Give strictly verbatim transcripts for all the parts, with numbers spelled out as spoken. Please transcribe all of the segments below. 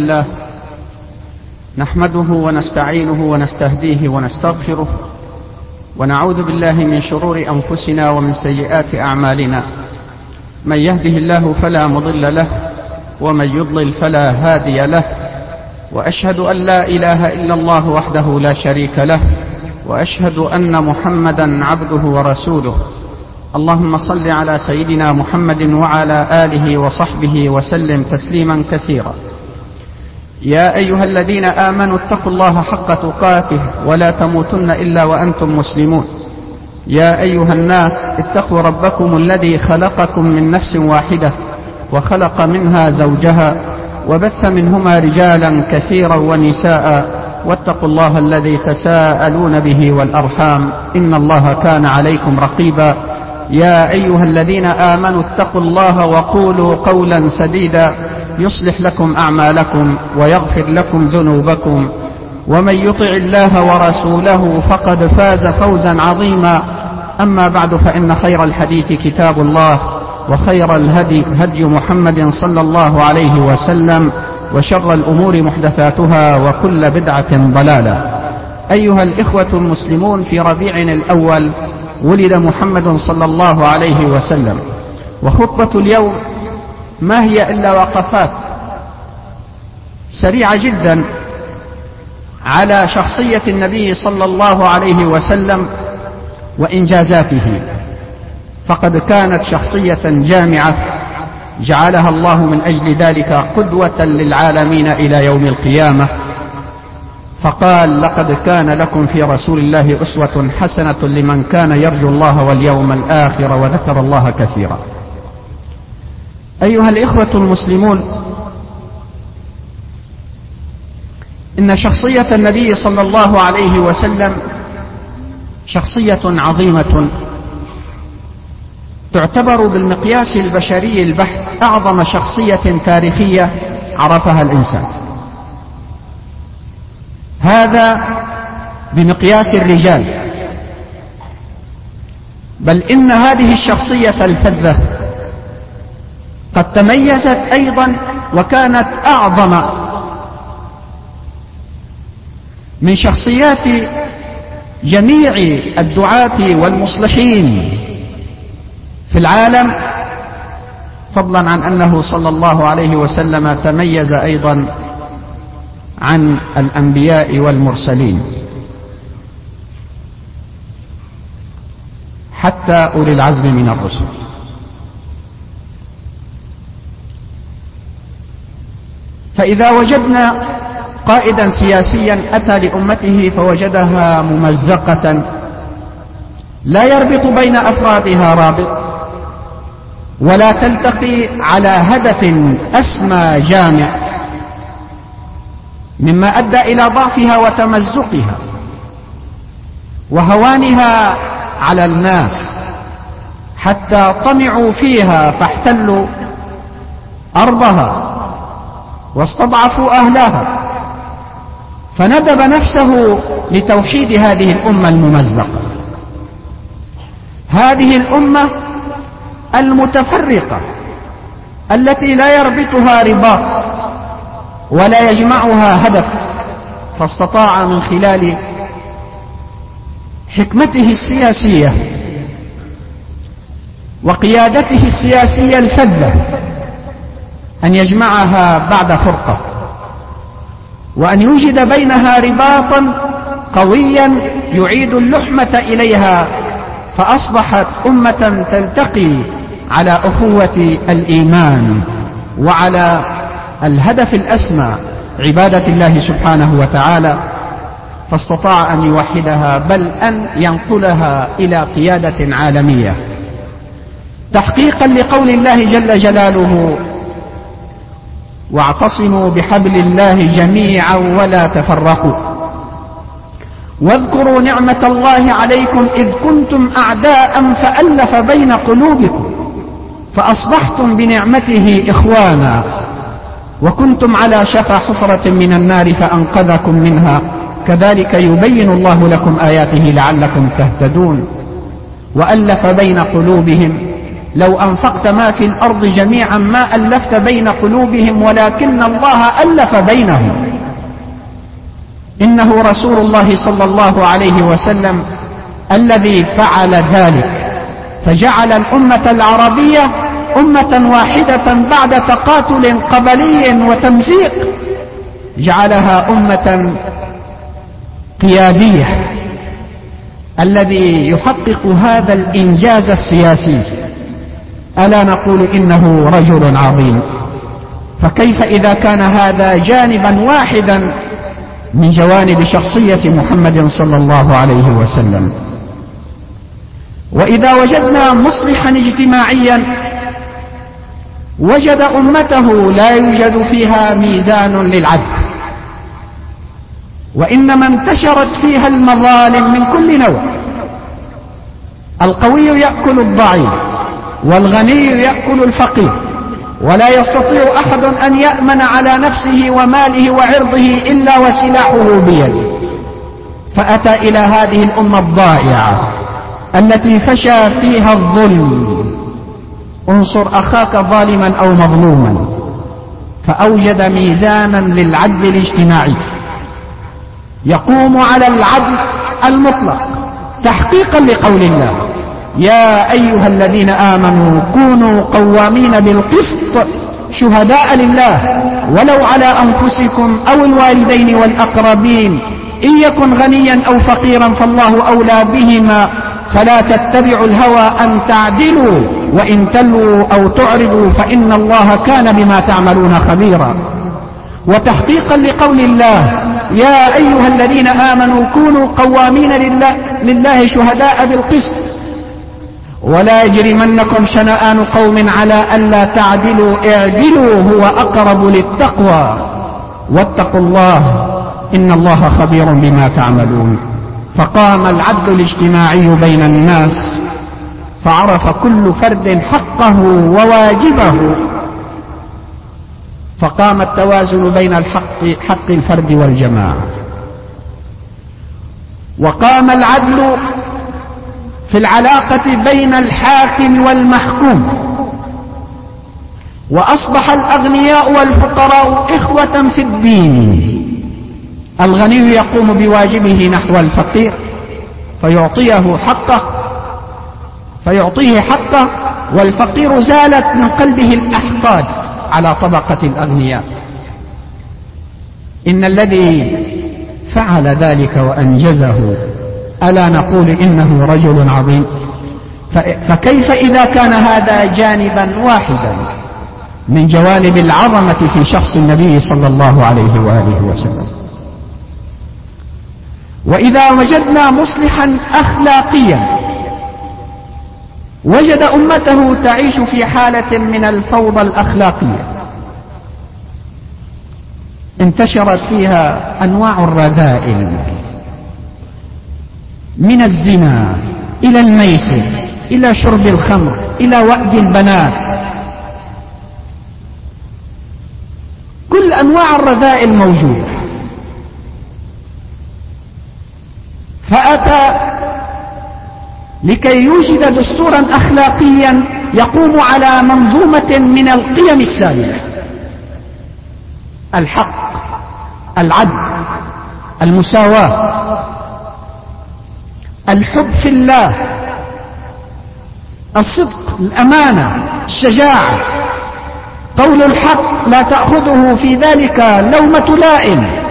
لله نحمده ونستعينه ونستهديه ونستغفره، ونعوذ بالله من شرور أنفسنا ومن سيئات أعمالنا. من يهده الله فلا مضل له، ومن يضلل فلا هادي له، وأشهد أن لا إله إلا الله وحده لا شريك له، وأشهد أن محمدا عبده ورسوله. اللهم صل على سيدنا محمد وعلى آله وصحبه وسلم تسليما كثيرا. يا أيها الذين آمنوا اتقوا الله حق تقاته ولا تموتن إلا وأنتم مسلمون. يا أيها الناس اتقوا ربكم الذي خلقكم من نفس واحدة وخلق منها زوجها وبث منهما رجالا كثيرا ونساء، واتقوا الله الذي تساءلون به والأرحام إن الله كان عليكم رقيبا. يا أيها الذين آمنوا اتقوا الله وقولوا قولا سديدا يصلح لكم أعمالكم ويغفر لكم ذنوبكم، ومن يطع الله ورسوله فقد فاز فوزا عظيما. أما بعد، فإن خير الحديث كتاب الله، وخير الهدي هدي محمد صلى الله عليه وسلم، وشر الأمور محدثاتها، وكل بدعة ضلالة. أيها الإخوة المسلمون، في ربيع الأول ولد محمد صلى الله عليه وسلم، وخطبة اليوم ما هي إلا وقفات سريعة جدا على شخصية النبي صلى الله عليه وسلم وإنجازاته، فقد كانت شخصية جامعة جعلها الله من أجل ذلك قدوة للعالمين إلى يوم القيامة. فقال: لقد كان لكم في رسول الله أسوة حسنة لمن كان يرجو الله واليوم الآخر وذكر الله كثيرا. أيها الإخوة المسلمون، إن شخصية النبي صلى الله عليه وسلم شخصية عظيمة، تعتبر بالمقياس البشري البحت أعظم شخصية تاريخية عرفها الإنسان، هذا بمقياس الرجال. بل إن هذه الشخصية الفذة قد تميزت أيضا وكانت أعظم من شخصيات جميع الدعاة والمصلحين في العالم، فضلا عن أنه صلى الله عليه وسلم تميز أيضا عن الأنبياء والمرسلين حتى أولي العزم من الرسل. فإذا وجدنا قائدا سياسيا أتى لأمته فوجدها ممزقة لا يربط بين أفرادها رابط، ولا تلتقي على هدف أسمى جامع، مما أدى إلى ضعفها وتمزقها وهوانها على الناس، حتى طمعوا فيها فاحتلوا أرضها واستضعفوا أهلها، فندب نفسه لتوحيد هذه الأمة الممزقة، هذه الأمة المتفرقة التي لا يربطها رباط ولا يجمعها هدف. فاستطاع من خلال حكمته السياسية وقيادته السياسية الفذة أن يجمعها بعد فرقة، وأن يوجد بينها رباطا قويا يعيد اللحمة إليها، فأصبحت أمة تلتقي على أخوة الإيمان وعلى الهدف الأسمى عبادة الله سبحانه وتعالى. فاستطاع أن يوحدها، بل أن ينقلها إلى قيادة عالمية، تحقيقا لقول الله جل جلاله: واعتصموا بحبل الله جميعا ولا تفرقوا واذكروا نعمة الله عليكم إذ كنتم أعداء فألف بين قلوبكم فأصبحتم بنعمته إخوانا وكنتم على شفا حفرة من النار فأنقذكم منها كذلك يبين الله لكم آياته لعلكم تهتدون. وألف بين قلوبهم لو أنفقت ما في الأرض جميعا ما ألفت بين قلوبهم ولكن الله ألف بينهم. إنه رسول الله صلى الله عليه وسلم الذي فعل ذلك، فجعل الأمة العربية أمة واحدة بعد تقاتل قبلي وتمزيق، جعلها أمة قيادية. الذي يحقق هذا الإنجاز السياسي ألا نقول إنه رجل عظيم. فكيف إذا كان هذا جانبا واحدا من جوانب شخصية محمد صلى الله عليه وسلم؟ وإذا وجدنا مصلحا اجتماعيا وجد أمته لا يوجد فيها ميزان للعدل، وإنما انتشرت فيها المظالم من كل نوع. القوي يأكل الضعيف، والغني يأكل الفقير، ولا يستطيع أحد أن يأمن على نفسه وماله وعرضه إلا وسلاحه بيده. فأتى إلى هذه الأمة الضائعة التي فشى فيها الظلم، انصر أخاك ظالما أو مظلوما، فأوجد ميزانا للعدل الاجتماعي يقوم على العدل المطلق تحقيقا لقول الله: يا أيها الذين آمنوا كونوا قوامين بالقسط شهداء لله ولو على أنفسكم أو الوالدين والأقربين إن يكن غنيا أو فقيرا فالله أولى بهما فلا تتبعوا الهوى أن تعدلوا وإن تلووا أو تعرضوا فإن الله كان بما تعملون خبيرا. وتحقيقا لقول الله: يا أيها الذين آمنوا كونوا قوامين لله, لله شهداء بالقسط ولا يجرمنكم شنآن قوم على ألا تعدلوا اعدلوا هو أقرب للتقوى واتقوا الله إن الله خبير بما تعملون. فقام العدل الاجتماعي بين الناس، فعرف كل فرد حقه وواجبه، فقام التوازن بين الحق حق الفرد والجماعة. وقام العدل في العلاقة بين الحاكم والمحكوم، وأصبح الأغنياء والفقراء إخوة في الدين. الغني يقوم بواجبه نحو الفقير فيعطيه حقه فيعطيه حقه والفقير زالت من قلبه الأحقاد على طبقة الأغنياء. إن الذي فعل ذلك وأنجزه ألا نقول إنه رجل عظيم؟ فكيف إذا كان هذا جانبا واحدا من جوانب العظمة في شخص النبي صلى الله عليه وآله وسلم؟ وإذا وجدنا مصلحا أخلاقيا وجد أمته تعيش في حالة من الفوضى الأخلاقية انتشرت فيها أنواع الرذائل، من الزنا إلى الميسر إلى شرب الخمر إلى وأد البنات، كل أنواع الرذائل موجودة. فأتى لكي يوجد دستورا أخلاقيا يقوم على منظومة من القيم السامية: الحق، العدل، المساواة، الحب في الله، الصدق، الأمانة، الشجاعة، قول الحق لا تأخذه في ذلك لومة لائم.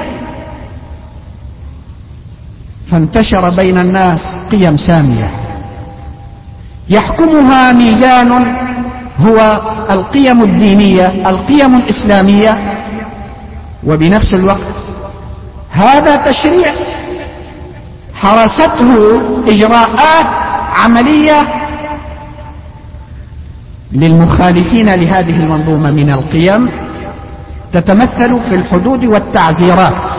فانتشر بين الناس قيم سامية يحكمها ميزان هو القيم الدينية، القيم الإسلامية، وبنفس الوقت هذا تشريع حرسته إجراءات عملية للمخالفين لهذه المنظومة من القيم تتمثل في الحدود والتعزيرات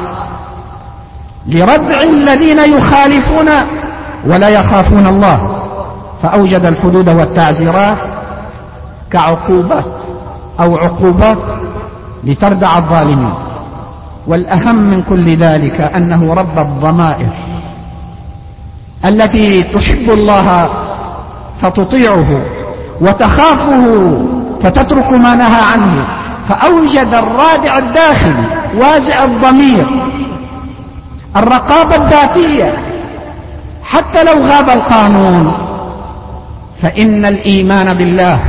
لردع الذين يخالفون ولا يخافون الله. فأوجد الحدود والتعزيرات كعقوبات أو عقوبات لتردع الظالمين. والأهم من كل ذلك أنه رب الضمائر التي تحب الله فتطيعه وتخافه فتترك ما نهى عنه، فأوجد الرادع الداخلي وازع الضمير، الرقابة الذاتية. حتى لو غاب القانون فإن الإيمان بالله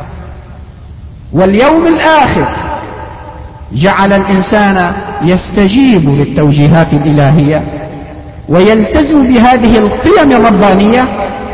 واليوم الآخر جعل الإنسان يستجيب للتوجيهات الإلهية ويلتزم بهذه القيم الربانية،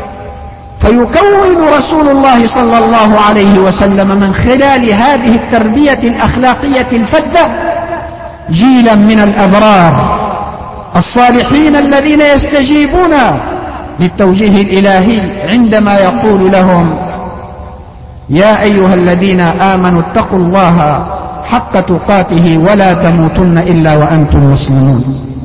فيكون رسول الله صلى الله عليه وسلم من خلال هذه التربية الأخلاقية الفذة جيلا من الأبرار الصالحين الذين يستجيبون للتوجيه الإلهي عندما يقول لهم: يا أيها الذين آمنوا اتقوا الله حق تقاته ولا تموتن إلا وأنتم مسلمون.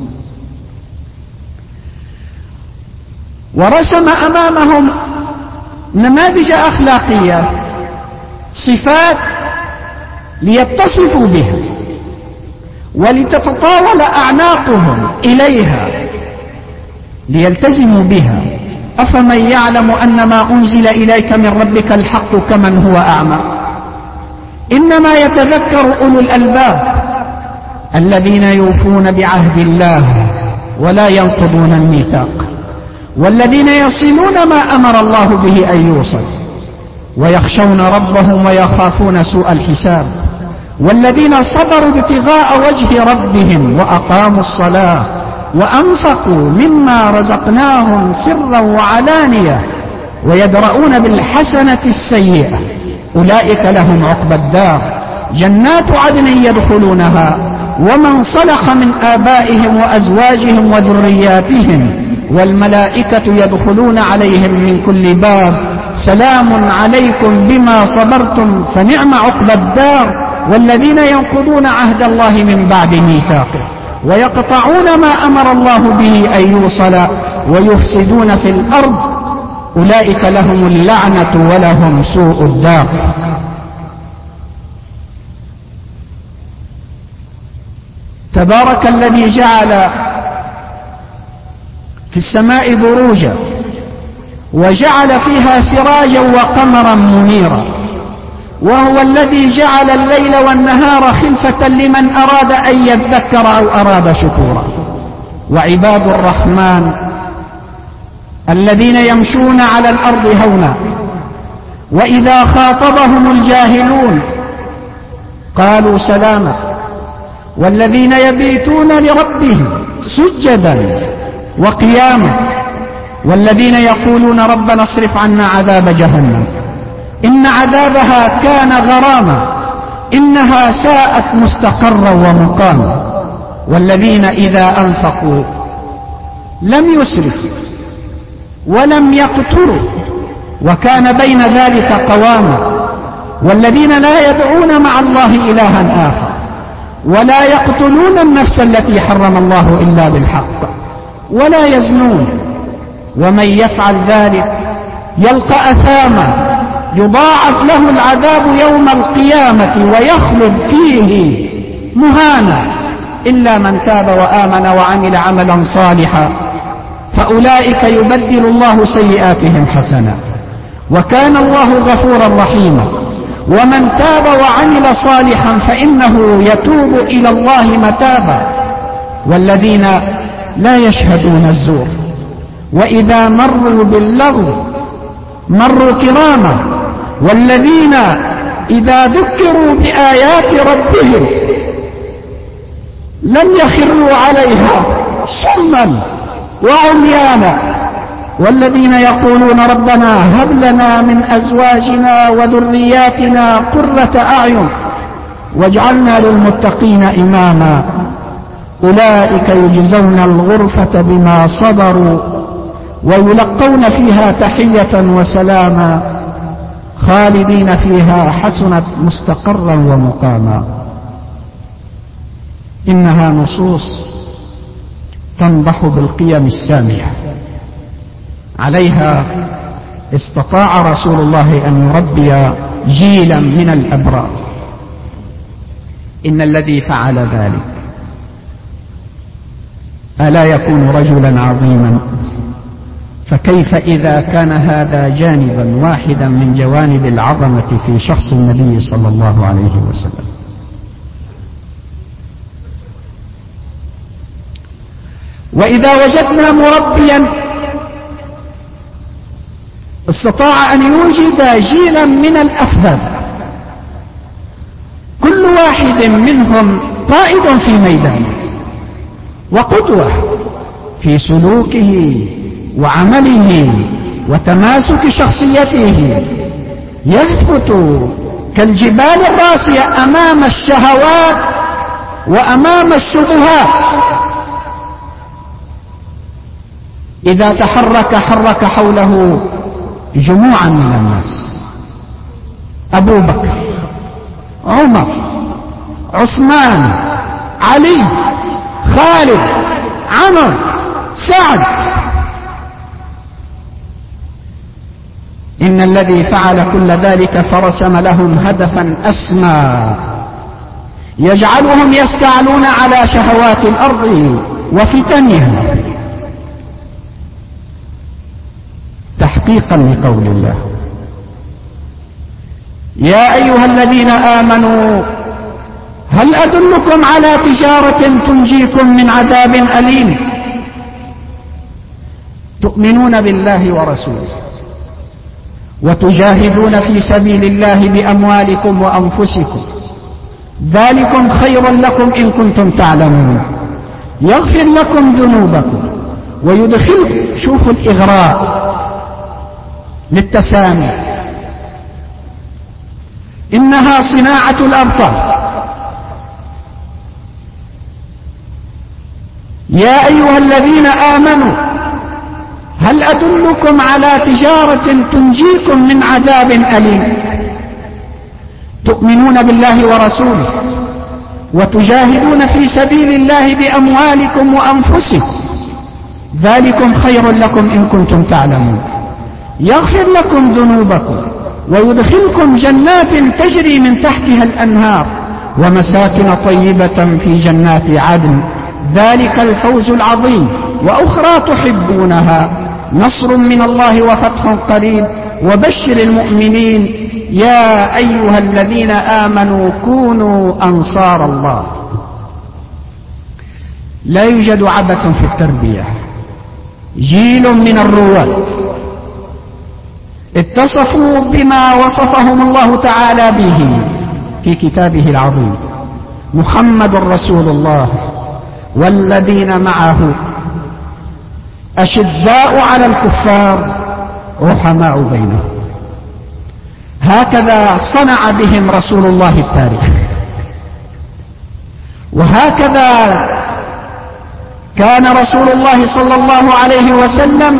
ورسم أمامهم نماذج أخلاقية، صفات ليتصفوا بها ولتتطاول أعناقهم إليها ليلتزموا بها. أفمن يعلم أن ما أنزل إليك من ربك الحق كمن هو أعمى؟ إنما يتذكر أولو الألباب الذين يوفون بعهد الله ولا ينقضون الميثاق، والذين يصلون ما أمر الله به أن يوصل، ويخشون ربهم ويخافون سوء الحساب، والذين صبروا ابتغاء وجه ربهم وأقاموا الصلاة وأنفقوا مما رزقناهم سرا وعلانية ويدرؤون بالحسنة السيئة أولئك لهم عقبى الدار جنات عدن يدخلونها ومن صلح من آبائهم وأزواجهم وذرياتهم والملائكة يدخلون عليهم من كل باب سلام عليكم بما صبرتم فنعم عقبى الدار. والذين ينقضون عهد الله من بعد ميثاقه ويقطعون ما أمر الله به أن يوصل ويفسدون في الأرض أولئك لهم اللعنة ولهم سوء الدار. تبارك الذي جعل في السماء بروجا وجعل فيها سراجا وقمرا منيرا، وهو الذي جعل الليل والنهار خلفة لمن أراد أن يذكر أو أراد شكورا. وعباد الرحمن الذين يمشون على الأرض هونا وإذا خاطبهم الجاهلون قالوا سلاما، والذين يبيتون لربهم سجدا وقياما، والذين يقولون ربنا اصرف عنا عذاب جهنم إن عذابها كان غراما إنها ساءت مستقرا ومقاما، والذين إذا أنفقوا لم يسرفوا ولم يقتروا وكان بين ذلك قواما، والذين لا يدعون مع الله إلها آخر ولا يقتلون النفس التي حرم الله إلا بالحق ولا يزنون، ومن يفعل ذلك يلقى أثاما يضاعف له العذاب يوم القيامة ويخلد فيه مهانا إلا من تاب وآمن وعمل عملا صالحا فأولئك يبدل الله سيئاتهم حسنات وكان الله غفورا رحيما. ومن تاب وعمل صالحا فإنه يتوب إلى الله متابا، والذين لا يشهدون الزور وإذا مروا باللغو مروا كراما، والذين إذا ذكروا بآيات ربهم لم يخروا عليها صما وعميانا، والذين يقولون ربنا هب لنا من أزواجنا وذرياتنا قرة أعين واجعلنا للمتقين إماما أولئك يجزون الغرفة بما صبروا ويلقون فيها تحية وسلاما خالدين فيها حسنت مستقرا ومقاما. إنها نصوص تنضح بالقيم السامية، عليها استطاع رسول الله أن يربي جيلا من الأبرار. إن الذي فعل ذلك ألا يكون رجلا عظيما فكيف إذا كان هذا جانبا واحدا من جوانب العظمة في شخص النبي صلى الله عليه وسلم. وإذا وجدنا مربيا استطاع أن يوجد جيلا من الأفذاذ كل واحد منهم قائد في ميدانه وقدوة في سلوكه وعمله وتماسك شخصيته، يثبت كالجبال الراسية أمام الشهوات وأمام الشبهات. إذا تحرك حرك حوله جموعا من الناس: أبو بكر، عمر، عثمان، علي، خالد، عمر، سعد. إن الذي فعل كل ذلك فرسم لهم هدفا أسمى يجعلهم يستعلون على شهوات الأرض وفتنها تحقيقا لقول الله: يا أيها الذين آمنوا هل أدلكم على تجارة تنجيكم من عذاب أليم تؤمنون بالله ورسوله وتجاهدون في سبيل الله بأموالكم وأنفسكم ذلكم خير لكم إن كنتم تعلمون يغفر لكم ذنوبكم ويدخلكم. شوفوا الإغراء للتسامي، إنها صناعة الأبطال. يا أيها الذين آمنوا هل أدلكم على تجارة تنجيكم من عذاب أليم تؤمنون بالله ورسوله وتجاهدون في سبيل الله بأموالكم وأنفسكم ذلكم خير لكم إن كنتم تعلمون يغفر لكم ذنوبكم ويدخلكم جنات تجري من تحتها الأنهار ومساكن طيبة في جنات عدن ذلك الفوز العظيم وأخرى تحبونها نصر من الله وفتح قريب وبشر المؤمنين يا أيها الذين آمنوا كونوا أنصار الله. لا يوجد عبث في التربية. جيل من الرواد اتصفوا بما وصفهم الله تعالى به في كتابه العظيم: محمد رسول الله والذين معه أشداء على الكفار رحماء بينهم. هكذا صنع بهم رسول الله التاريخ، وهكذا كان رسول الله صلى الله عليه وسلم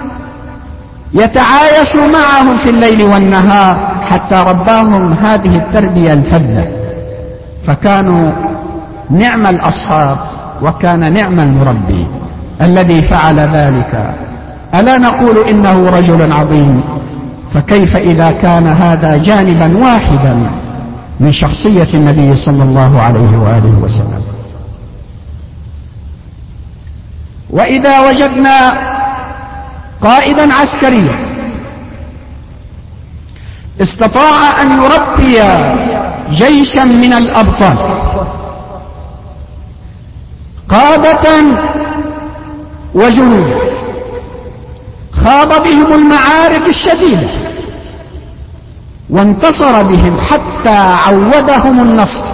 يتعايش معهم في الليل والنهار حتى رباهم هذه التربية الفذة، فكانوا نعم الأصحاب وكان نعم المربي الذي فعل ذلك. ألا نقول إنه رجل عظيم؟ فكيف إذا كان هذا جانبا واحدا من شخصية النبي صلى الله عليه وآله وسلم. وإذا وجدنا قائدا عسكريا استطاع أن يربي جيشا من الأبطال قادة وجنود خاض بهم المعارك الشديدة وانتصر بهم حتى عودهم النصر،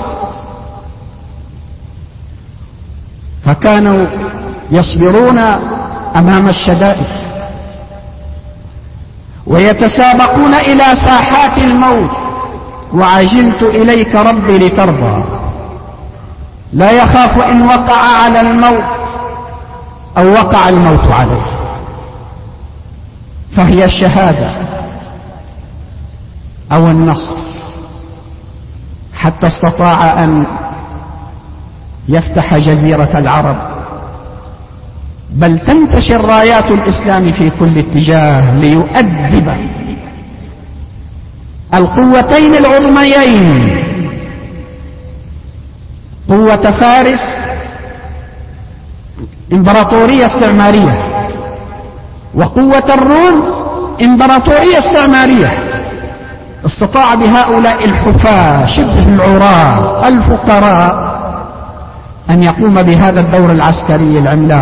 فكانوا يصبرون أمام الشدائد ويتسابقون إلى ساحات الموت. وعجلت إليك ربي لترضى، لا يخاف إن وقع على الموت أو وقع الموت عليه، فهي الشهادة أو النصر. حتى استطاع أن يفتح جزيرة العرب، بل تنتشر رايات الإسلام في كل اتجاه ليؤدب القوتين العظميين، قوة فارس إمبراطورية استعمارية وقوة الروم إمبراطورية استعمارية، استطاع بهؤلاء الحفاة شبه العراة الفقراء أن يقوم بهذا الدور العسكري العملاق.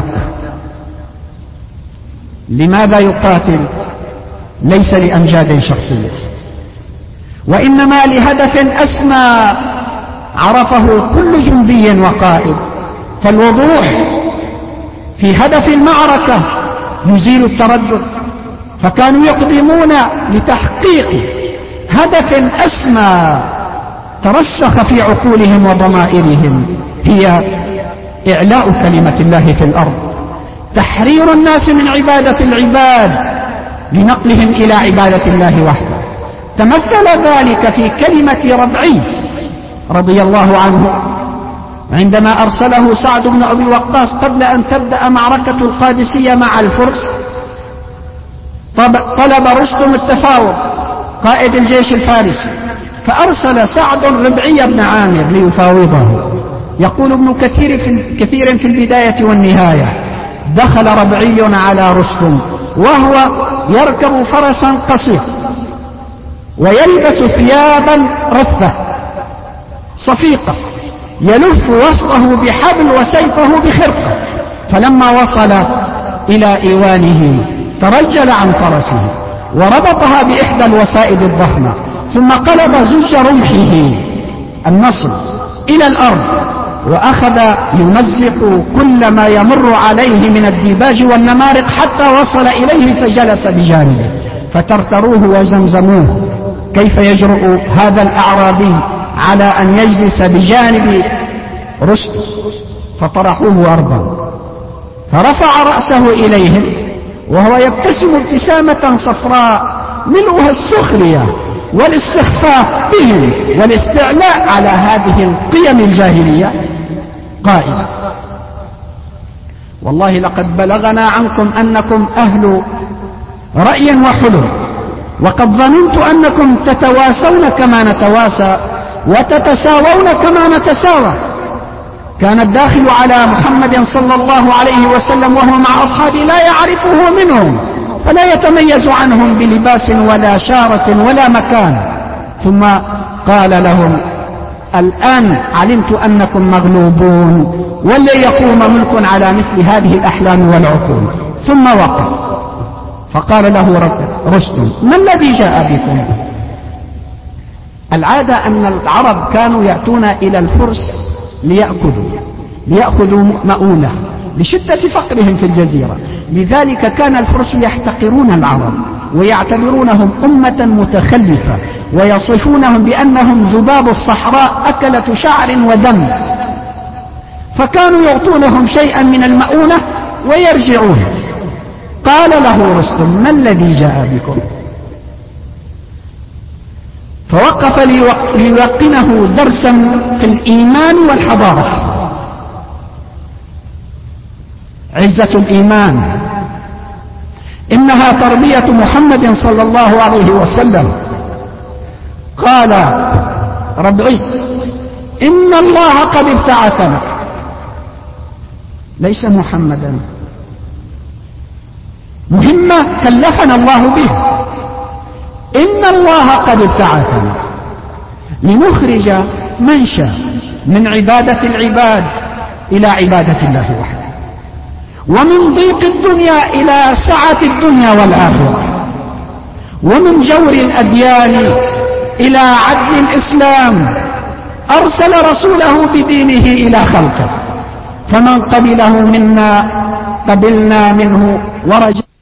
لماذا يقاتل؟ ليس لأمجاد شخصية، وإنما لهدف أسمى عرفه كل جندي وقائد. فالوضوح في هدف المعركة يزيل التردد، فكانوا يقدمون لتحقيق هدف أسمى ترسخ في عقولهم وضمائرهم، هي إعلاء كلمة الله في الأرض، تحرير الناس من عبادة العباد لنقلهم إلى عبادة الله وحده. تمثل ذلك في كلمة ربعي رضي الله عنه عندما أرسله سعد بن أبي وقاص قبل أن تبدأ معركة القادسية مع الفرس. طلب رستم التفاوض قائد الجيش الفارسي، فأرسل سعد ربعي بن عامر ليفاوضه. يقول ابن كثير في, كثير في البداية والنهاية: دخل ربعي على رستم وهو يركب فرسا قصير ويلبس ثيابا رثة صفيقة، يلف وسطه بحبل وسيفه بخرقة. فلما وصل إلى إيوانه ترجل عن فرسه وربطها بإحدى الوسائد الضخمة، ثم قلب زج رمحه النصر إلى الأرض وأخذ يمزق كل ما يمر عليه من الديباج والنمارق حتى وصل إليه فجلس بجانبه، فترتروه وزمزموه: كيف يجرؤ هذا الأعرابي على أن يجلس بجانب رستم؟ فطرحوه أرضا، فرفع رأسه إليهم وهو يبتسم ابتسامة صفراء ملؤها السخرية والاستخفاف بهم والاستعلاء على هذه القيم الجاهلية، قائلا: والله لقد بلغنا عنكم أنكم أهل رأي وحلم، وقد ظننت أنكم تتواسون كما نتواسى وتتساوون كما نتساوى. كان الداخل على محمد صلى الله عليه وسلم وهو مع أصحابه لا يعرفه منهم، فلا يتميز عنهم بلباس ولا شارة ولا مكان. ثم قال لهم: الآن علمت أنكم مغلوبون، ولن يقوم ملك على مثل هذه الأحلام والعقول. ثم وقف فقال له رستم: ما الذي جاء بكم؟ العادة أن العرب كانوا يأتون إلى الفرس ليأكلوا ليأخذوا مؤونة لشدة فقرهم في الجزيرة، لذلك كان الفرس يحتقرون العرب ويعتبرونهم أمة متخلفة، ويصفونهم بأنهم ذباب الصحراء أكلة شعر ودم، فكانوا يعطونهم شيئا من المؤونة ويرجعون. قال له رستم: ما الذي جاء بكم؟ فوقف ليلقنه درسا في الإيمان والحضارة. عزة الإيمان إنها تربية محمد صلى الله عليه وسلم. قال ربعي: إن الله قد ابتعثنا، ليس محمدا، مهمة كلفنا الله به. إن الله قد ابتعثنا لنخرج من شاء من عبادة العباد إلى عبادة الله وحده، ومن ضيق الدنيا إلى سعة الدنيا والآخرة، ومن جور الأديان إلى عدل الإسلام. أرسل رسوله بدينه إلى خلقه، فمن قبله منا قبلنا منه ورجع